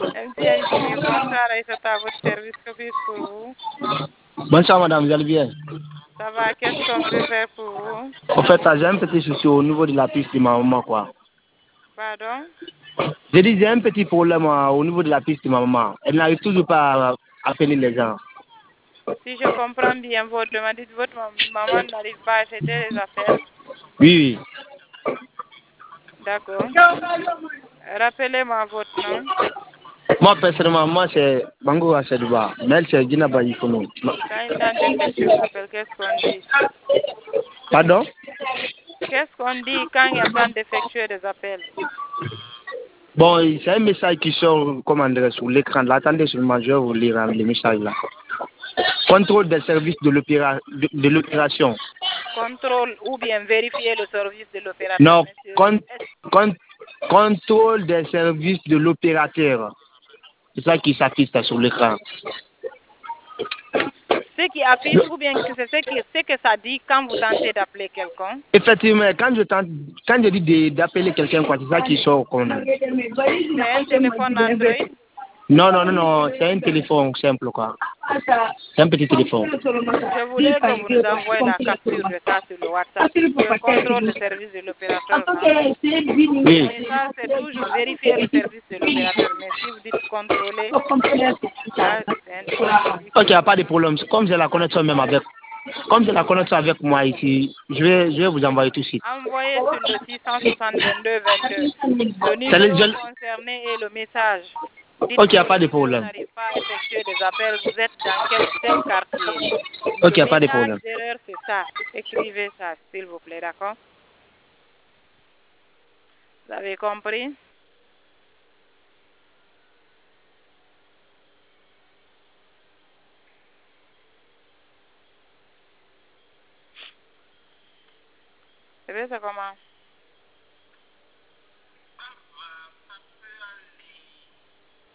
MTN Jimmy, bonsoir et c'est à votre service. Que puis-je pour vous? Bonsoir madame, vous allez bien? Ça va, qu'est-ce qu'on peut faire pour vous? En fait, j'ai un petit souci au niveau de la piste de ma maman, quoi. Pardon? J'ai dit, j'ai un petit problème au niveau de la piste de ma maman. Elle n'arrive toujours pas à appeler les gens. Si je comprends bien votre demande, dites votre maman n'arrive pas à acheter les appels. Oui, oui. D'accord. Rappelez-moi votre nom. Moi, personnellement, moi, c'est Bango Asedouba. Mais elle, c'est Gina Bayifono. Quand il tente d'effectuer un appel, qu'est-ce qu'on dit? Pardon? Qu'est-ce qu'on dit quand il tente d'effectuer des appels? Bon, c'est un message qui sort, comment dire, sur l'écran. Là, attendez seulement, je vais vous lire le message là. Contrôle des services de l'opération. Contrôle ou bien vérifier le service de l'opérateur, Non, monsieur. contrôle des services de l'opérateur. C'est ça qui s'affiche là sur l'écran. Ce qui affiche ou bien que c'est ce que ça dit quand vous tentez d'appeler quelqu'un? Effectivement, quand je dis d'appeler quelqu'un, quoi, c'est ça qui sort comme. C'est un téléphone Android? Non, non, non, non, c'est un téléphone simple, quoi. C'est un petit téléphone. Je voudrais que vous nous envoyiez la capture de ça sur le WhatsApp. Le contrôle du service de l'opérateur, non? Oui. Mais ça, c'est toujours vérifier le service de l'opérateur. Mais si vous dites contrôler, ça, c'est un dispositif. Ok, il n'y a pas de problème. Comme j'ai la connexion même avec. Comme j'ai la connexion avec moi ici, je vais vous envoyer tout de suite. Envoyez sur le 660 22 22 le C'est numéro concerné et le message. Dites Ok, il n'y que a pas de monsieur problème. n'arrive pas à effectuer des appels. Vous êtes dans tel quartier. Ok, Le il n'y a pas de message problème. d'erreur, c'est ça. Écrivez ça, s'il vous plaît, d'accord? Vous avez compris? Eh bien, c'est comment?